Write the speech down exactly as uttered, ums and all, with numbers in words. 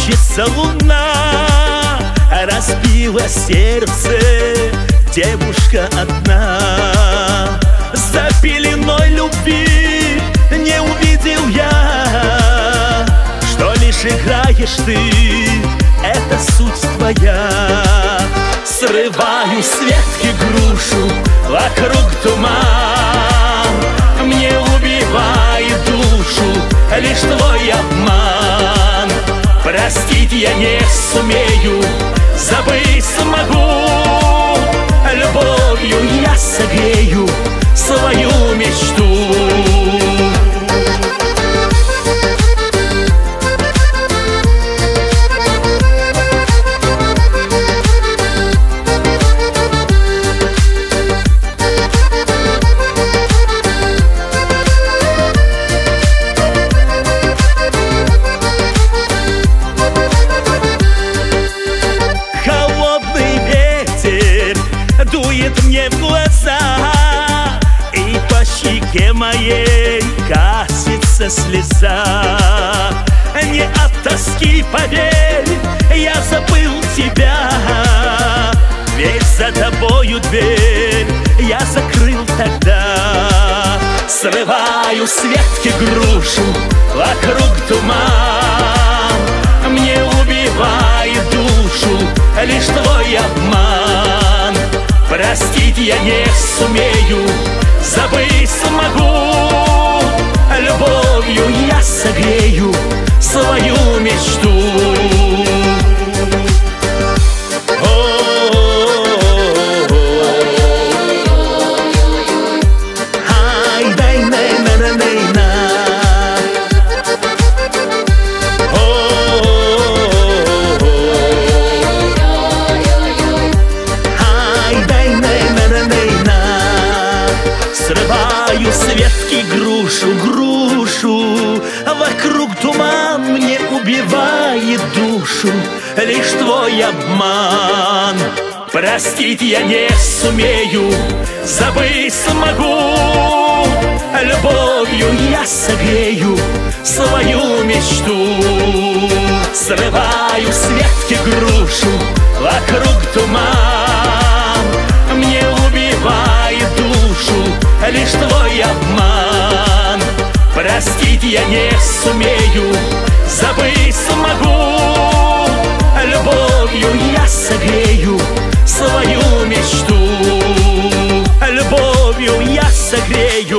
мечется луна, разбила сердце девушка одна. За пеленой любви не увидел я, что лишь играешь ты, это суть твоя. Срываю с ветки грушу, вокруг туман, мне убивает душу лишь твой обман. Простить я не сумею, забыть смогу, любовью я согрею свою мечту. Дует мне в глаза, и по щеке моей катится слеза. Не от тоски, поверь, я забыл тебя, ведь за тобою дверь я закрыл тогда. Срываю с ветки грушу, вокруг туман, мне убивает душу лишь твой обман. Простить я не сумею, забыть смогу, любовью я согрею свою мечту. Срываю с ветки грушу, грушу, вокруг туман, мне убивает душу лишь твой обман. Простить я не сумею, забыть смогу, любовью я согрею свою мечту. Срываю с ветки грушу, вокруг туман, мне убивает душу лишь твой обман. Простить я не сумею, забыть смогу, любовью я согрею свою мечту. Любовью я согрею